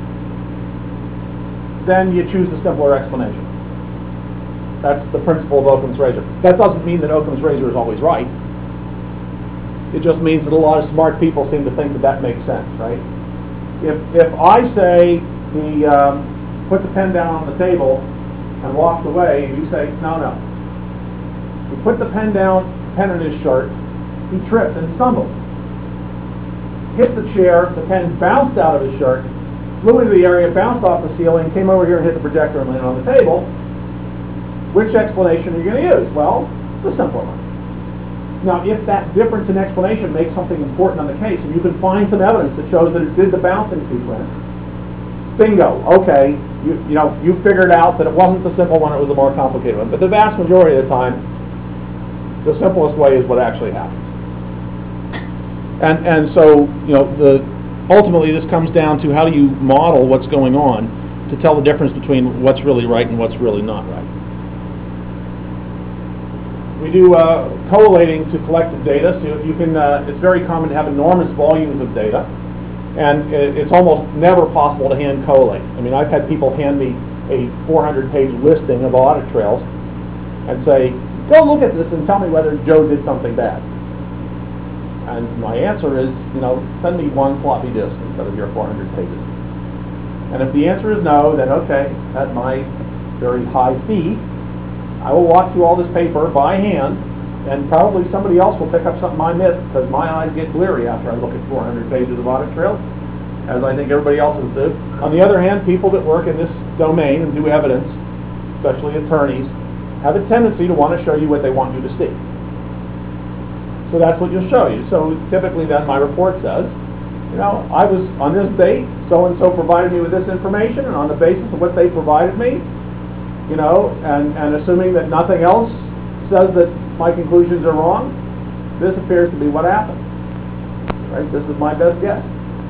S1: then you choose the simpler explanation. That's the principle of Occam's razor. That doesn't mean that Occam's razor is always right. It just means that a lot of smart people seem to think that that makes sense, right? If I say he put the pen down on the table and walked away, and you say, no. He put the pen down, pen in his shirt, he tripped and stumbled. Hit the chair, the pen bounced out of his shirt, flew into the area, bounced off the ceiling, came over here and hit the projector and landed on the table. Which explanation are you going to use? Well, the simpler one. Now, if that difference in explanation makes something important on the case, and you can find some evidence that shows that it did the bouncing sequence, bingo, okay, you figured out that it wasn't the simple one, it was the more complicated one. But the vast majority of the time, the simplest way is what actually happened. And so, ultimately this comes down to how do you model what's going on to tell the difference between what's really right and what's really not right. We do collating to collected data, so you can. It's very common to have enormous volumes of data, and it's almost never possible to hand collate. I mean, I've had people hand me a 400-page listing of audit trails and say, "Go look at this and tell me whether Joe did something bad." And my answer is, send me one floppy disk instead of your 400 pages. And if the answer is no, then okay, at my very high fee, I will walk through all this paper by hand, and probably somebody else will pick up something I missed because my eyes get bleary after I look at 400 pages of audit trails, as I think everybody else's do. On the other hand, people that work in this domain and do evidence, especially attorneys, have a tendency to want to show you what they want you to see. So that's what you'll show you. So typically then my report says, I was on this date, so-and-so provided me with this information, and on the basis of what they provided me, and assuming that nothing else says that my conclusions are wrong, this appears to be what happened. Right? This is my best guess.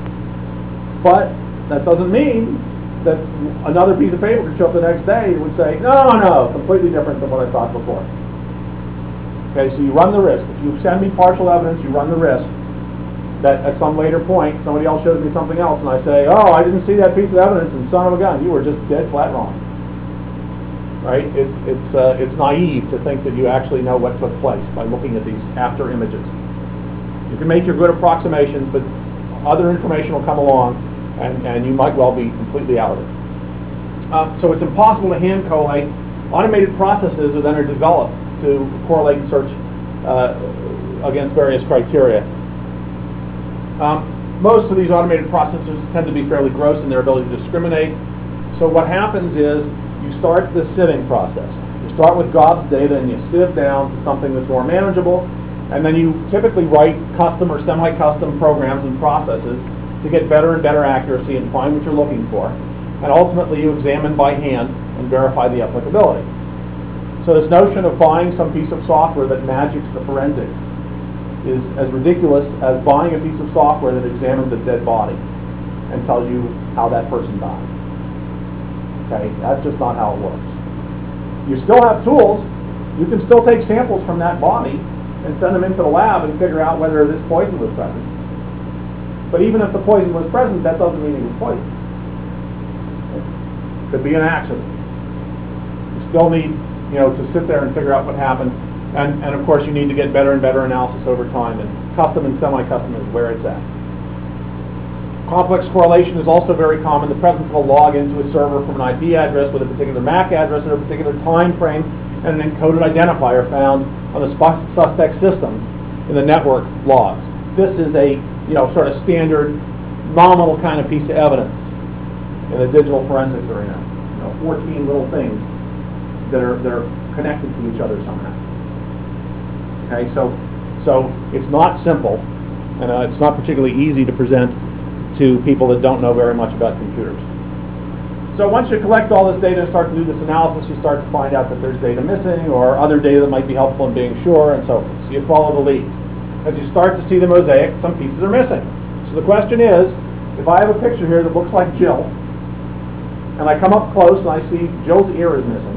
S1: But that doesn't mean that another piece of paper could show up the next day and would say, no, completely different than what I thought before. Okay, so you run the risk. If you send me partial evidence, you run the risk that at some later point, somebody else shows me something else, and I say, oh, I didn't see that piece of evidence, and son of a gun, you were just dead flat wrong. Right? It's naive to think that you actually know what took place by looking at these after images. You can make your good approximations, but other information will come along, and you might well be completely out of it. So it's impossible to hand collate. Automated processes are then developed to correlate and search against various criteria. Most of these automated processes tend to be fairly gross in their ability to discriminate. So what happens is you start the sieving process. There's start with gobs data and you sieve down to something that's more manageable, and then you typically write custom or semi-custom programs and processes to get better and better accuracy and find what you're looking for. And ultimately you examine by hand and verify the applicability. So this notion of buying some piece of software that magics the forensics is as ridiculous as buying a piece of software that examines a dead body and tells you how that person died. Okay, that's just not how it works. You still have tools. You can still take samples from that body and send them into the lab and figure out whether this poison was present. But even if the poison was present, that doesn't mean it was poison. It could be an accident. You still need, to sit there and figure out what happened. And of course, you need to get better and better analysis over time. And custom and semi-custom is where it's at. Complex correlation is also very common. The presence of a log into a server from an IP address with a particular MAC address at a particular time frame and an encoded identifier found on the suspect systems in the network logs. This is a sort of standard nominal kind of piece of evidence in the digital forensics arena. 14 little things that are connected to each other somehow. Okay, so it's not simple, and it's not particularly easy to present to people that don't know very much about computers. So once you collect all this data and start to do this analysis, you start to find out that there's data missing or other data that might be helpful in being sure and so forth. So you follow the leads. As you start to see the mosaic, some pieces are missing. So the question is, if I have a picture here that looks like Jill, and I come up close and I see Jill's ear is missing,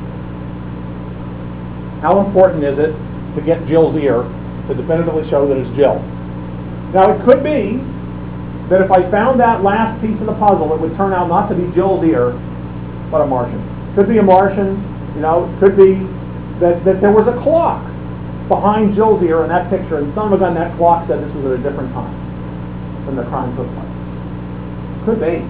S1: how important is it to get Jill's ear to definitively show that it's Jill? Now it could be that if I found that last piece of the puzzle, it would turn out not to be Jill's ear, but a Martian. Could be a Martian, could be that there was a clock behind Jill's ear in that picture, and some of on that clock said this was at a different time when the crime took place. Could be.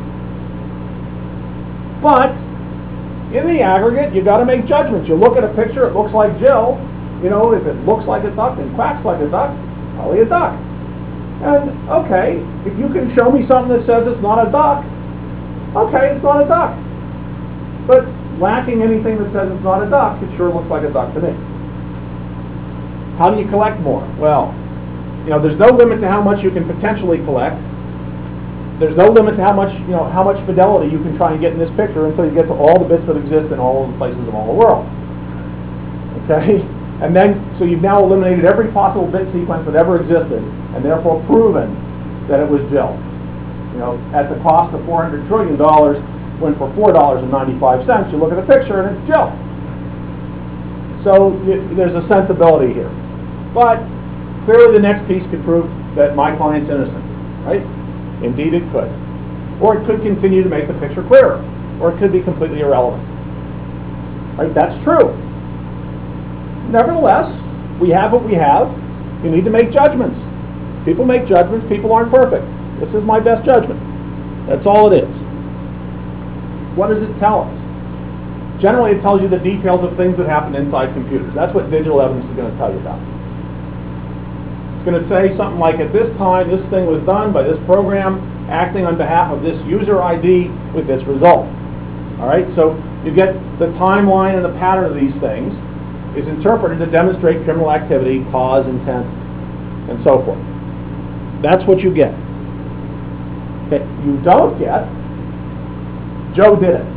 S1: But in the aggregate, you got to make judgments. You look at a picture, it looks like Jill. If it looks like a duck and quacks like a duck, probably a duck. And okay, if you can show me something that says it's not a duck, okay, it's not a duck. But lacking anything that says it's not a duck, it sure looks like a duck to me. How do you collect more? Well, there's no limit to how much you can potentially collect. There's no limit to how much fidelity you can try and get in this picture until you get to all the bits that exist in all of the places of all the world. Okay? And then, so you've now eliminated every possible bit sequence that ever existed, and therefore proven that it was Jill. At the cost of $400 trillion, when for $4.95 you look at a picture and it's Jill. So there's a sensibility here. But clearly the next piece could prove that my client's innocent, right? Indeed it could. Or it could continue to make the picture clearer. Or it could be completely irrelevant. Right? That's true. Nevertheless, we have what we have. You need to make judgments. People make judgments. People aren't perfect. This is my best judgment. That's all it is. What does it tell us? Generally, it tells you the details of things that happen inside computers. That's what digital evidence is going to tell you about. It's going to say something like, at this time, this thing was done by this program acting on behalf of this user ID with this result. All right, so you get the timeline and the pattern of these things is interpreted to demonstrate criminal activity, cause, intent, and so forth. That's what you get. Okay, you don't get Joe did it.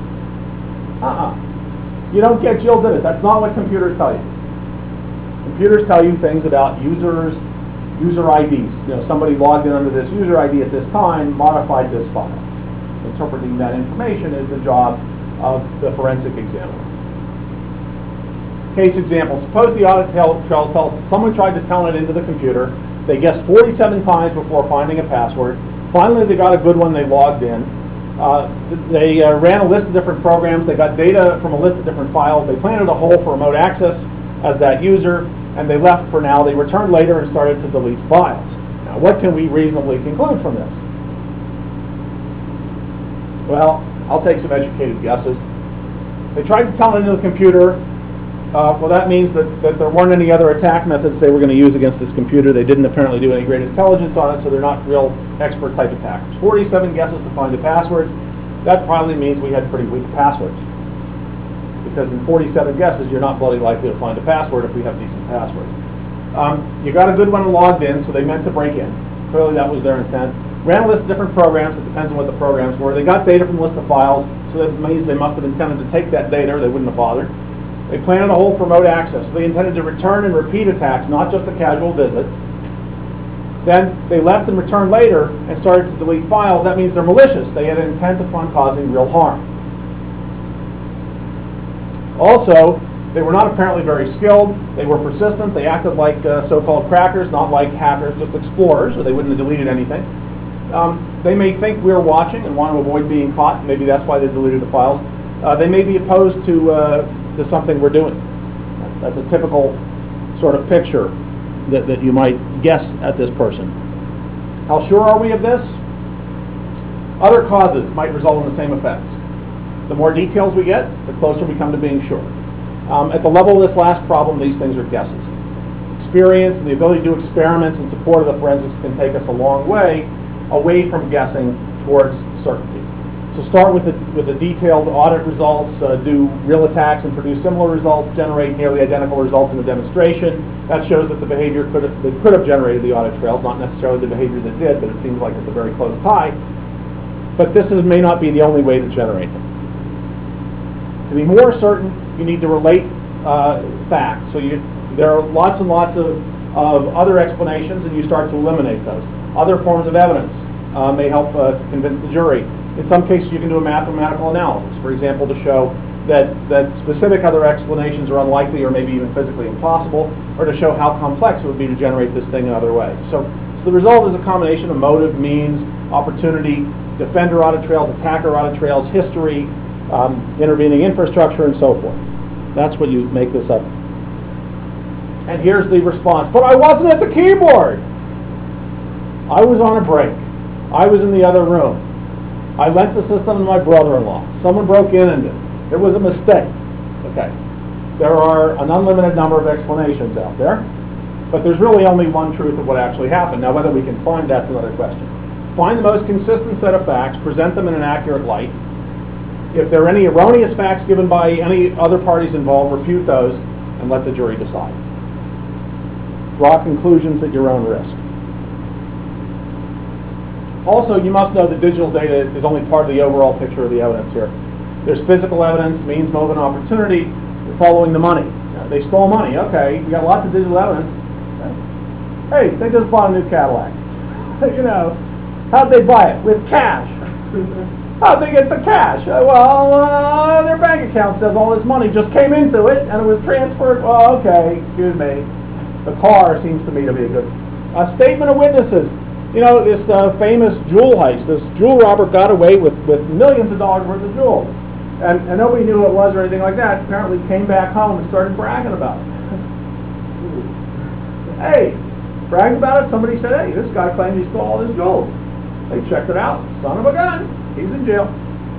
S1: You don't get Jill did it. That's not what computers tell you. Computers tell you things about users, user IDs. Somebody logged in under this user ID at this time, modified this file. Interpreting that information is the job of the forensic examiner. Case example. Suppose the audit trail tells us someone tried to tunnel it into the computer. They guessed 47 times before finding a password. Finally, they got a good one. They logged in. They ran a list of different programs. They got data from a list of different files. They planted a hole for remote access as that user, and they left for now. They returned later and started to delete files. Now, what can we reasonably conclude from this? Well, I'll take some educated guesses. They tried to tunnel into the computer. Well, that means that there weren't any other attack methods they were going to use against this computer. They didn't apparently do any great intelligence on it, so they're not real expert type attackers. 47 guesses to find the passwords. That probably means we had pretty weak passwords. If because in 47 guesses, you're not bloody likely to find a password if we have decent passwords. You got a good one logged in, so they meant to break in. Clearly that was their intent. Ran a list of different programs. It depends on what the programs were. They got data from the list of files, so that means they must have intended to take that data, or they wouldn't have bothered. They planted a hole for remote access. So they intended to return and repeat attacks, not just a casual visit. Then they left and returned later and started to delete files. That means they're malicious. They had an intent upon causing real harm. Also, they were not apparently very skilled. They were persistent. They acted like so-called crackers, not like hackers, just explorers, or they wouldn't have deleted anything. They may think we're watching and want to avoid being caught. Maybe that's why they deleted the files. They may be opposed to something we're doing. That's a typical sort of picture that you might guess at this person. How sure are we of this? Other causes might result in the same effects. The more details we get, the closer we come to being sure. At the level of this last problem, these things are guesses. Experience and the ability to do experiments in support of the forensics can take us a long way away from guessing towards certainty. So start with the detailed audit results, do real attacks and produce similar results, generate nearly identical results in a demonstration. That shows that the behavior could have generated the audit trails, not necessarily the behavior that did, but it seems like it's a very close tie. But this may not be the only way to generate them. To be more certain, you need to relate facts. So there are lots and lots of other explanations, and you start to eliminate those. Other forms of evidence may help to convince the jury. In some cases, you can do a mathematical analysis, for example, to show that specific other explanations are unlikely or maybe even physically impossible, or to show how complex it would be to generate this thing in other ways. So the result is a combination of motive, means, opportunity, defender audit trails, attacker audit trails, history, intervening infrastructure, and so forth. That's what you make this up. And here's the response. But I wasn't at the keyboard. I was on a break. I was in the other room. I lent the system to my brother-in-law. Someone broke in and it was a mistake. Okay. There are an unlimited number of explanations out there, but there's really only one truth of what actually happened. Now, whether we can find that's another question. Find the most consistent set of facts, present them in an accurate light. If there are any erroneous facts given by any other parties involved, refute those and let the jury decide. Draw conclusions at your own risk. Also, you must know that digital data is only part of the overall picture of the evidence here. There's physical evidence, means, motive, and opportunity. You're following the money. They stole money. Okay, you got lots of digital evidence. Hey, they just bought a new Cadillac. You know, how'd they buy it? With cash. How'd they get the cash? Well, their bank account says all this money just came into it and it was transferred. Well, okay, excuse me. The car seems to me to be a good statement of witnesses. You know, this famous jewel heist, this jewel robber got away with millions of dollars worth of jewels. And nobody knew what it was or anything like that. Apparently came back home and started bragging about it. Hey, bragged about it. Somebody said, hey, this guy claimed he stole all his jewels. They checked it out. Son of a gun. He's in jail.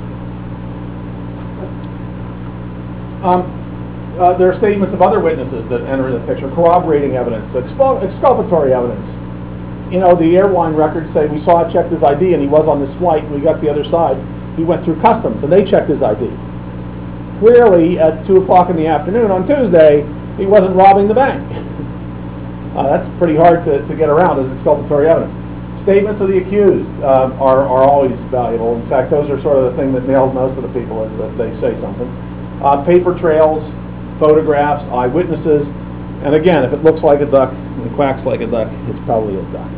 S1: There are statements of other witnesses that enter the picture, corroborating evidence, exculpatory evidence. You know, the airline records say we saw, checked his ID, and he was on this flight, and we got to the other side. He went through customs, and they checked his ID. Clearly, at 2 o'clock in the afternoon on Tuesday, he wasn't robbing the bank. That's pretty hard to get around as exculpatory evidence. Statements of the accused are always valuable. In fact, those are sort of the thing that nails most of the people, is that they say something. Paper trails, photographs, eyewitnesses, and again, if it looks like a duck and it quacks like a duck, it's probably a duck.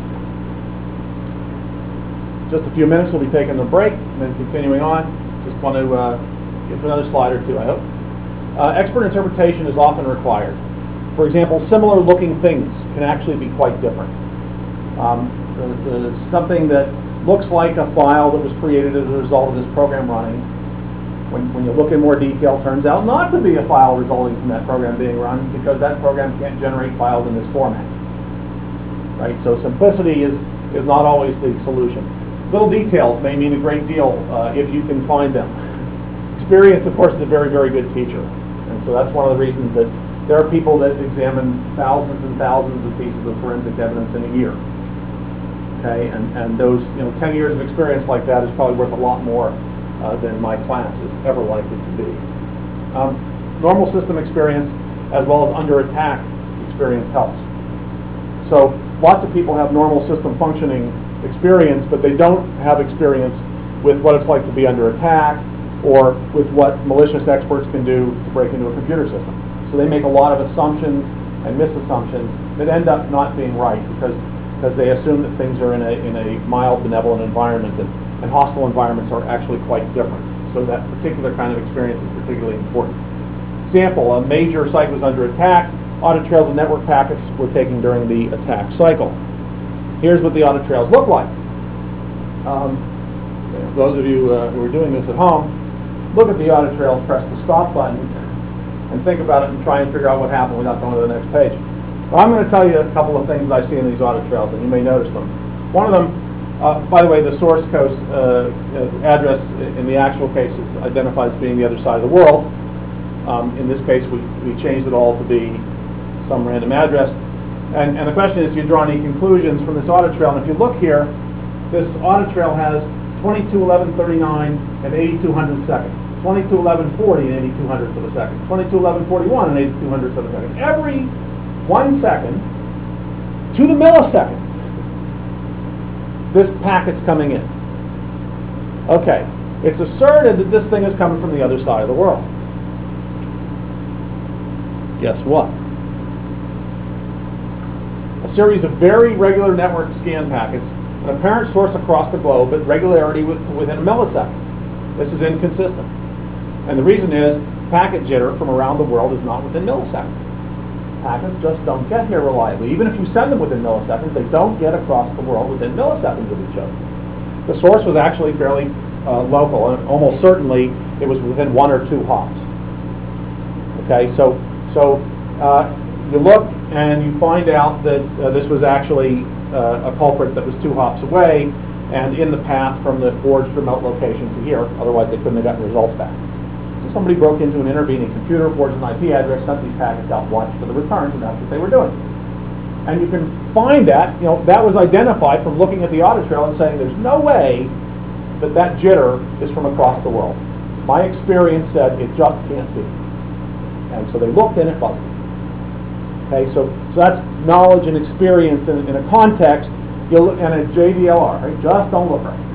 S1: Just a few minutes, we'll be taking a break and then continuing on. Just want to get to another slide or two, I hope. Expert interpretation is often required. For example, similar looking things can actually be quite different. Something that looks like a file that was created as a result of this program running, when you look in more detail, turns out not to be a file resulting from that program being run, because that program can't generate files in this format. Right? So simplicity is not always the solution. Little details may mean a great deal if you can find them. Experience, of course, is a very, very good teacher. And so that's one of the reasons that there are people that examine thousands and thousands of pieces of forensic evidence in a year. Okay, and those 10 years of experience like that is probably worth a lot more than my class is ever likely to be. normal system experience as well as under attack experience helps. So lots of people have normal system functioning experience, but they don't have experience with what it's like to be under attack or with what malicious experts can do to break into a computer system. So they make a lot of assumptions and misassumptions that end up not being right because they assume that things are in a mild, benevolent environment, and hostile environments are actually quite different. So that particular kind of experience is particularly important. Example, a major site was under attack. Audit trails and network packets were taken during the attack cycle. Here's what the audit trails look like. Those of you who are doing this at home, look at the audit trails, press the stop button, and think about it and try and figure out what happened without going to the next page. Well, I'm going to tell you a couple of things I see in these audit trails, and you may notice them. One of them, by the way, the source code address in the actual case is identified as being the other side of the world. In this case, we changed it all to be some random address. And the question is, do you draw any conclusions from this audit trail? And if you look here, this audit trail has 221139 and 8200 seconds, 221140 and 8200 of a second, 221141 and 8200 of a second. Every 1 second to the millisecond, this packet's coming in. Okay, it's asserted that this thing is coming from the other side of the world. Guess what? A series of very regular network scan packets, an apparent source across the globe, but regularity within a millisecond. This is inconsistent. And the reason is packet jitter from around the world is not within milliseconds. Packets just don't get here reliably. Even if you send them within milliseconds, they don't get across the world within milliseconds of each other. The source was actually fairly local, and almost certainly it was within 1 or 2 hops. Okay, so you look and you find out that this was actually a culprit that was 2 hops away and in the path from the forged remote location to here. Otherwise, they couldn't have gotten results back. So somebody broke into an intervening computer, forged an IP address, sent these packets out, watched for the returns, and that's what they were doing. And you can find that, that was identified from looking at the audit trail and saying there's no way that that jitter is from across the world. My experience said it just can't be. And so they looked and it wasn't. Okay, so that's knowledge and experience in a context, and a JDLR, right? Just don't look right.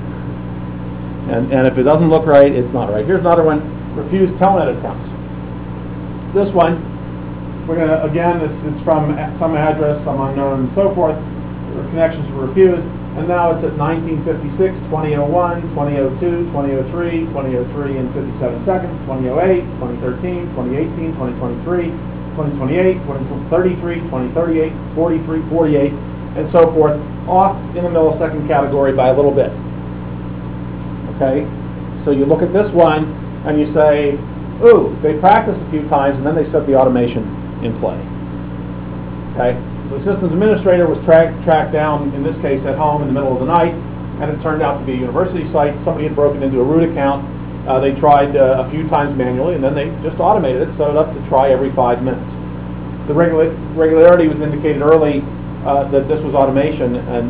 S1: And if it doesn't look right, it's not right. Here's another one, refused telnet attempts. This one, we're going to, again, it's from some address, some unknown, and so forth. The connections were refused, and now it's at 1956, 2001, 2002, 2003, 2003 and 57 seconds, 2008, 2013, 2018, 2023, 2028, 2033, 2038, 43, 48, and so forth, off in the millisecond category by a little bit. Okay? So you look at this one and you say, ooh, they practiced a few times and then they set the automation in play. Okay? So the systems administrator was tracked down, in this case at home in the middle of the night, and it turned out to be a university site. Somebody had broken into a root account. They tried a few times manually, and then they just automated it, set it up to try every 5 minutes. The regularity was indicated early that this was automation,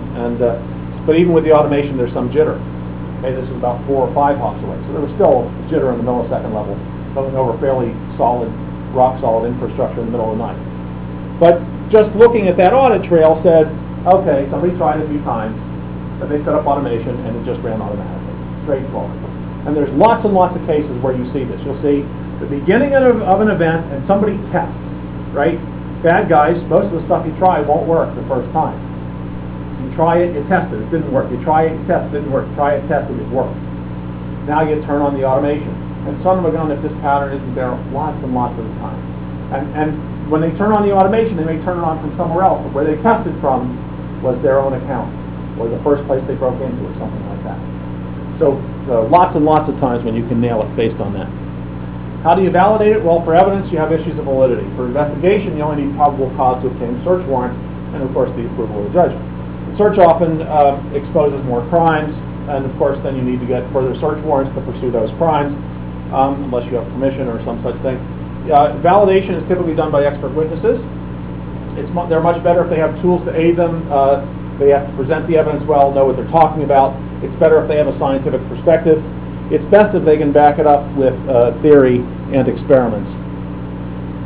S1: but even with the automation, there's some jitter. Okay, this is about 4 or 5 hops away, so there was still jitter in the millisecond level, going over fairly solid, rock-solid infrastructure in the middle of the night. But just looking at that audit trail said, okay, somebody tried a few times, but they set up automation, and it just ran automatically. Straightforward. And there's lots and lots of cases where you see this. You'll see the beginning of an event and somebody tests, right? Bad guys, most of the stuff you try won't work the first time. You try it, you test it, it didn't work. You try it, you test it, it didn't work. Try it, test it, it worked. Now you turn on the automation. And son of a gun, if this pattern isn't there lots and lots of the time. And when they turn on the automation, they may turn it on from somewhere else, but where they tested from was their own account, or the first place they broke into, or something like that. So lots and lots of times when you can nail it based on that. How do you validate it? Well, for evidence, you have issues of validity. For investigation, you only need probable cause to obtain a search warrant, and of course the approval of the judge. The search often exposes more crimes, and of course then you need to get further search warrants to pursue those crimes, unless you have permission or some such thing. Validation is typically done by expert witnesses. They're much better if they have tools to aid them. They have to present the evidence well, know what they're talking about. It's better if they have a scientific perspective. It's best if they can back it up with theory and experiments.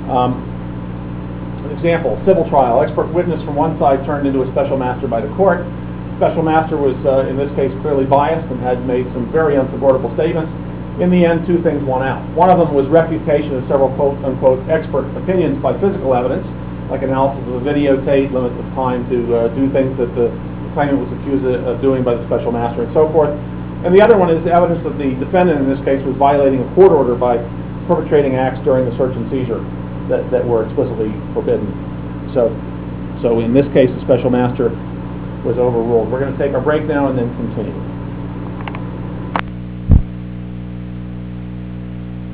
S1: An example, civil trial. Expert witness from one side turned into a special master by the court. Special master was, in this case, clearly biased and had made some very unsupportable statements. In the end, two things won out. One of them was refutation of several quote-unquote expert opinions by physical evidence, like analysis of a videotape, limits of time to do things that the claimant was accused of doing by the special master, and so forth. And the other one is evidence that the defendant, in this case, was violating a court order by perpetrating acts during the search and seizure that were explicitly forbidden. So in this case, the special master was overruled. We're going to take our break now and then continue.